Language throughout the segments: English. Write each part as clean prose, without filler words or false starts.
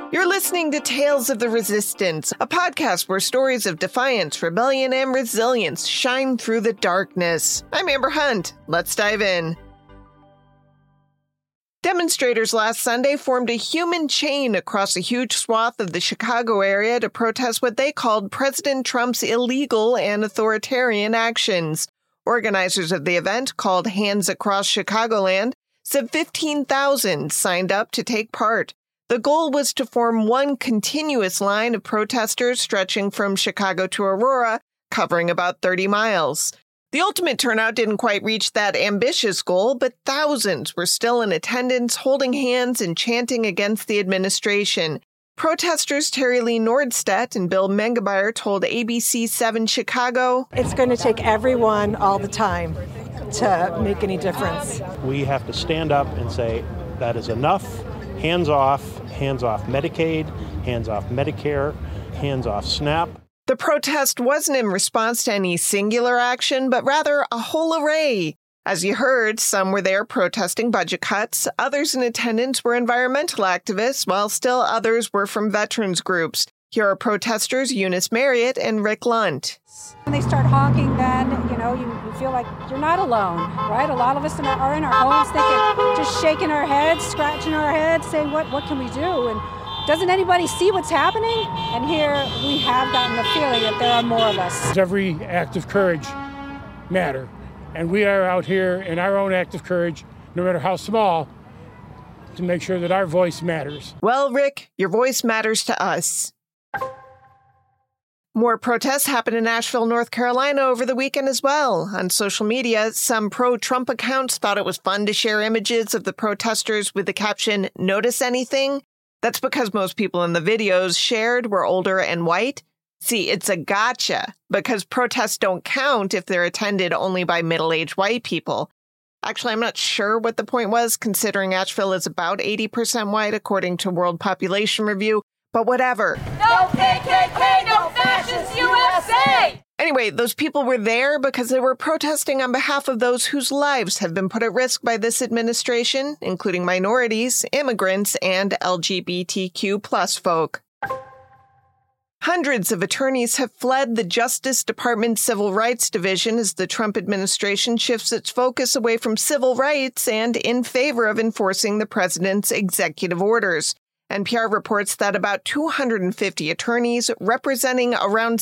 You're listening to Tales of the Resistance, a podcast where stories of defiance, rebellion, and resilience shine through the darkness. I'm Amber Hunt. Let's dive in. Demonstrators last Sunday formed a human chain across a huge swath of the Chicago area to protest what they called President Trump's illegal and authoritarian actions. Organizers of the event, called Hands Across Chicagoland, said 15,000 signed up to take part. The goal was to form one continuous line of protesters stretching from Chicago to Aurora, covering about 30 miles. The ultimate turnout didn't quite reach that ambitious goal, but thousands were still in attendance, holding hands and chanting against the administration. Protesters Terry Lee Nordstedt and Bill Mengemeyer told ABC 7 Chicago, "It's going to take everyone all the time to make any difference. We have to stand up and say, that is enough. Hands off Medicaid, hands off Medicare, hands off SNAP. The protest wasn't in response to any singular action, but rather a whole array. As you heard, some were there protesting budget cuts, others in attendance were environmental activists, while still others were from veterans groups. Here are protesters Eunice Marriott and Rick Lunt. When they start honking, then, you feel like you're not alone, right? A lot of us are in our homes thinking, just shaking our heads, scratching our heads, saying, what can we do? And doesn't anybody see what's happening? And here we have gotten the feeling that there are more of us. Every act of courage matters. And we are out here in our own act of courage, no matter how small, to make sure that our voice matters. Well, Rick, your voice matters to us. More protests happened in Asheville, North Carolina over the weekend as well. On social media, some pro-Trump accounts thought it was fun to share images of the protesters with the caption, "Notice anything?" That's because most people in the videos shared were older and white. See, it's a gotcha, because protests don't count if they're attended only by middle-aged white people. Actually, I'm not sure what the point was, considering Asheville is about 80% white, according to World Population Review, but whatever. No KKK, no fascist USA! Anyway, those people were there because they were protesting on behalf of those whose lives have been put at risk by this administration, including minorities, immigrants, and LGBTQ+ folk. Hundreds of attorneys have fled the Justice Department Civil Rights Division as the Trump administration shifts its focus away from civil rights and in favor of enforcing the president's executive orders. NPR reports that about 250 attorneys, representing around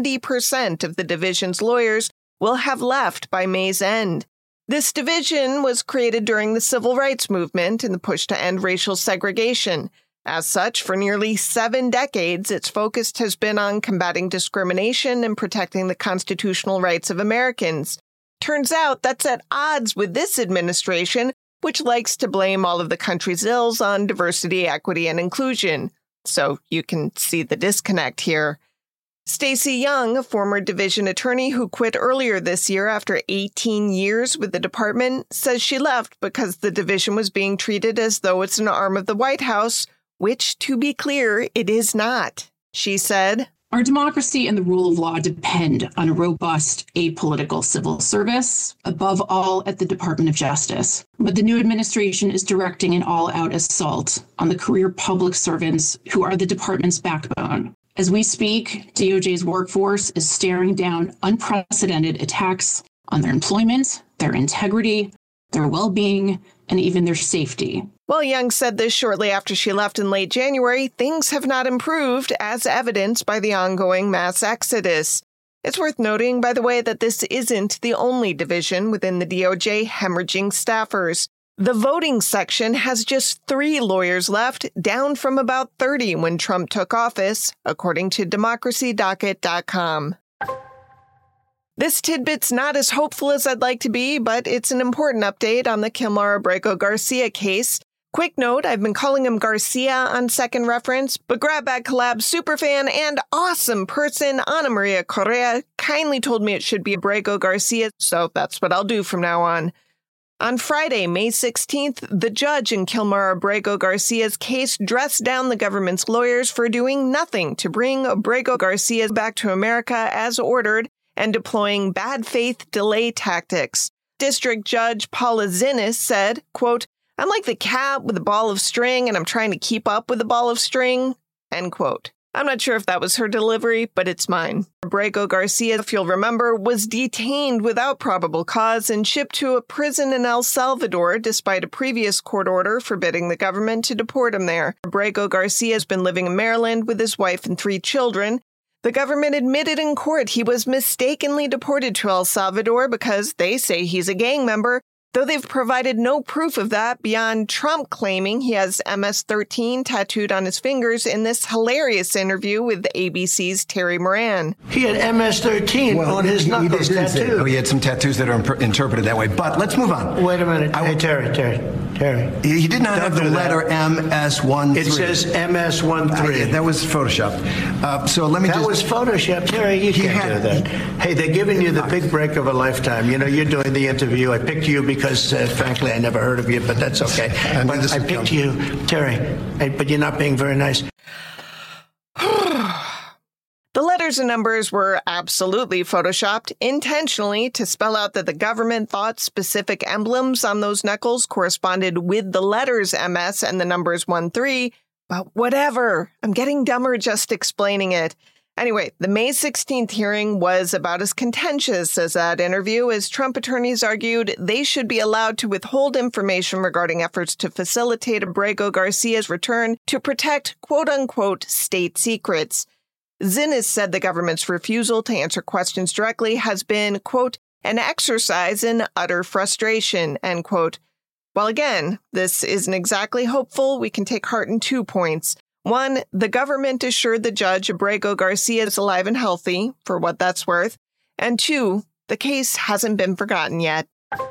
70% of the division's lawyers, will have left by May's end. This division was created during the civil rights movement and the push to end racial segregation. As such, for nearly 7 decades, its focus has been on combating discrimination and protecting the constitutional rights of Americans. Turns out that's at odds with this administration, which likes to blame all of the country's ills on diversity, equity, and inclusion. So you can see the disconnect here. Stacey Young, a former division attorney who quit earlier this year after 18 years with the department, says she left because the division was being treated as though it's an arm of the White House, which, to be clear, it is not. She said, "Our democracy and the rule of law depend on a robust, apolitical civil service, above all at the Department of Justice. But the new administration is directing an all-out assault on the career public servants who are the department's backbone. As we speak, DOJ's workforce is staring down unprecedented attacks on their employment, their integrity, their well-being, and even their safety." While Young said this shortly after she left in late January, things have not improved, as evidenced by the ongoing mass exodus. It's worth noting, by the way, that this isn't the only division within the DOJ hemorrhaging staffers. The voting section has just 3 lawyers left, down from about 30 when Trump took office, according to democracydocket.com. This tidbit's not as hopeful as I'd like to be, but it's an important update on the Kilmar Abrego Garcia case. Quick note, I've been calling him Garcia on second reference, but Grab Bag Collab superfan and awesome person Ana Maria Correa kindly told me it should be Abrego Garcia, so that's what I'll do from now on. On Friday, May 16th, the judge in Kilmar Abrego Garcia's case dressed down the government's lawyers for doing nothing to bring Abrego Garcia back to America as ordered and deploying bad faith delay tactics. District Judge Paula Zinnes said, quote, I'm like the cat with a ball of string and I'm trying to keep up with the ball of string, end quote. I'm not sure if that was her delivery, but it's mine. Abrego Garcia, if you'll remember, was detained without probable cause and shipped to a prison in El Salvador despite a previous court order forbidding the government to deport him there. Abrego Garcia has been living in Maryland with his wife and 3 children. The government admitted in court he was mistakenly deported to El Salvador because they say he's a gang member, though they've provided no proof of that beyond Trump claiming he has MS-13 tattooed on his fingers in this hilarious interview with ABC's Terry Moran. He had MS-13 on his knuckles tattooed. He had some tattoos that are interpreted that way. But let's move on. Wait a minute. Hey, Terry. He did not have the letter MS-13. It says MS-13. That was Photoshopped. That was Photoshopped. Terry, you can't do that. Hey, they're giving you the big break of a lifetime. You know, you're doing the interview. I picked you because, frankly, I never heard of you, but that's okay. I picked you, Terry, but you're not being very nice. The letters and numbers were absolutely photoshopped intentionally to spell out that the government thought specific emblems on those knuckles corresponded with the letters MS and the numbers 13, but whatever. I'm getting dumber just explaining it. Anyway, the May 16th hearing was about as contentious as that interview, as Trump attorneys argued they should be allowed to withhold information regarding efforts to facilitate Abrego Garcia's return to protect quote-unquote state secrets. Zinnes said the government's refusal to answer questions directly has been, quote, an exercise in utter frustration, end quote. Well, again, this isn't exactly hopeful. We can take heart in 2 points. 1, the government assured the judge Abrego Garcia is alive and healthy, for what that's worth. And 2, the case hasn't been forgotten yet.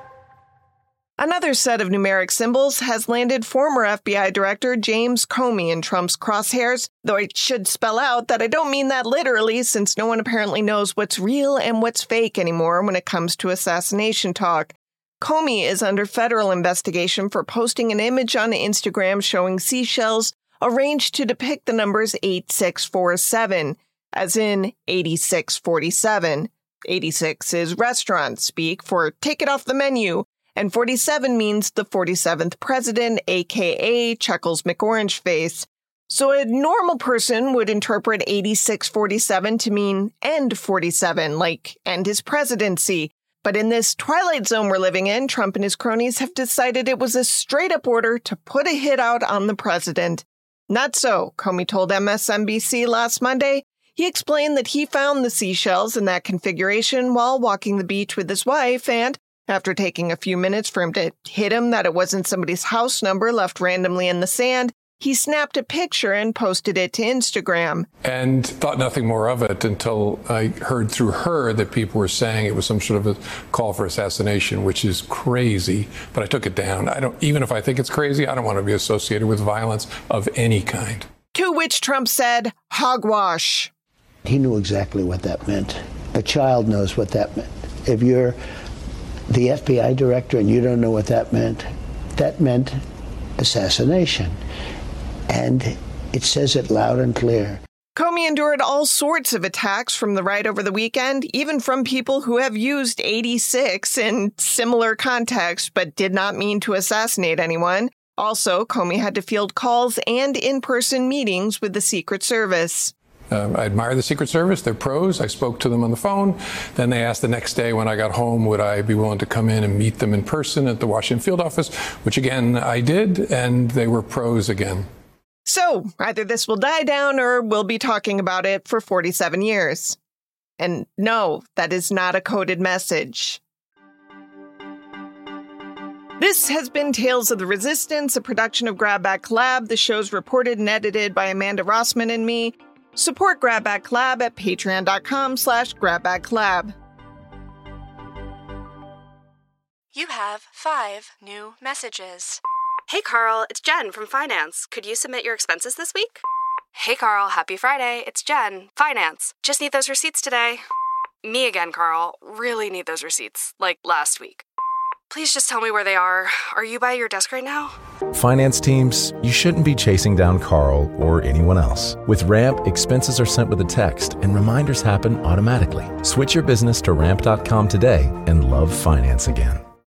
Another set of numeric symbols has landed former FBI Director James Comey in Trump's crosshairs, though I should spell out that I don't mean that literally, since no one apparently knows what's real and what's fake anymore when it comes to assassination talk. Comey is under federal investigation for posting an image on Instagram showing seashells arranged to depict the numbers 8647, as in 8647. 86 is restaurant speak for take it off the menu, and 47 means the 47th president, a.k.a. Chuckles McOrangeface. So a normal person would interpret 8647 to mean end 47, like end his presidency. But in this twilight zone we're living in, Trump and his cronies have decided it was a straight-up order to put a hit out on the president. Not so, Comey told MSNBC last Monday. He explained that he found the seashells in that configuration while walking the beach with his wife, and after taking a few minutes for him to hit him that it wasn't somebody's house number left randomly in the sand, he snapped a picture and posted it to Instagram. And thought nothing more of it until I heard through her that people were saying it was some sort of a call for assassination, which is crazy. But I took it down. Even if I think it's crazy, I don't want to be associated with violence of any kind. To which Trump said, hogwash. He knew exactly what that meant. A child knows what that meant. If you're the FBI director and you don't know what that meant assassination. And it says it loud and clear. Comey endured all sorts of attacks from the right over the weekend, even from people who have used 86 in similar contexts but did not mean to assassinate anyone. Also, Comey had to field calls and in-person meetings with the Secret Service. I admire the Secret Service. They're pros. I spoke to them on the phone. Then they asked the next day when I got home, would I be willing to come in and meet them in person at the Washington field office, which again, I did, and they were pros again. So either this will die down or we'll be talking about it for 47 years. And no, that is not a coded message. This has been Tales of the Resistance, a production of Grabback Lab. The show's reported and edited by Amanda Rossman and me. Support Grabback Lab at patreon.com/GrabbackLab. You have 5 new messages. Hey Carl, it's Jen from Finance. Could you submit your expenses this week? Hey Carl, happy Friday. It's Jen, Finance. Just need those receipts today. Me again, Carl. Really need those receipts, like last week. Please just tell me where they are. Are you by your desk right now? Finance teams, you shouldn't be chasing down Carl or anyone else. With Ramp, expenses are sent with a text and reminders happen automatically. Switch your business to ramp.com today and love finance again.